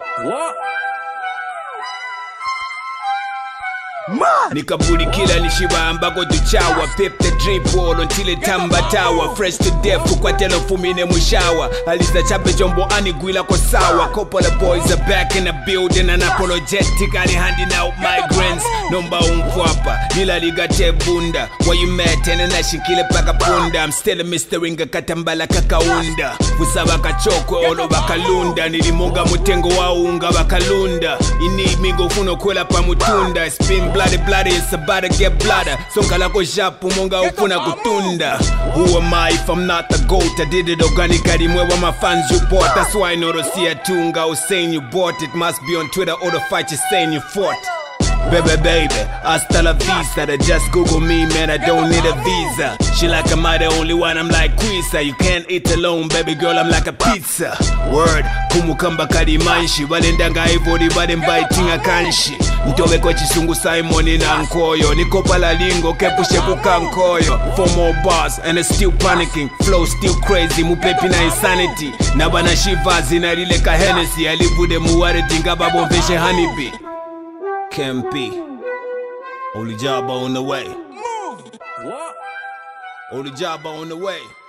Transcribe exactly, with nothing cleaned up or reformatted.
What? Nikabuli kila nishibamba go duchawa. Pip the drip wall until it tamba tower. Fresh to death ukwatelo fumine mushawa. Aliza chape jombo aniguila kwa sawa. Couple of boys are back in the building. Unapologetically handing out migrants. Nomba umkwapa nila ligate bunda. Why you mad tena na shikile paka punda. I'm still a mister inga katambala kakaunda. Fusaba kachokwe olo bakalunda. Nilimonga mutengo wa unga bakalunda. Ini mingo funo kwela pa mutunda. Spin bloody bloody, it's about to get bloody. Songa lako japu monga ufuna kutunda. Who am I if I'm not the goat? I did it organically, mwewa my fans you bought. That's why I know to see a tunga was saying you bought it. Must be on Twitter or the fight you're saying you fought. Baby, baby, hasta la vista. They just Google me, man, I don't need a visa. She like am I the only one, I'm like Quisa. You can't eat alone, baby girl, I'm like a pizza. Word, kumukamba kadi manshi. Walendanga ivori, walembiting a kanshi. Ntowe kwa chisungu Simon na nkoyo. Nikopa la lingo, kepushe kukankoyo. For more bars, and it's still panicking. Flow still crazy, mupepi na insanity. Nabana shivazi na rileka Hennessy. Alivude muware dinga babo mveshe honeybee. Campy, only job on the way. What? Only job on the way.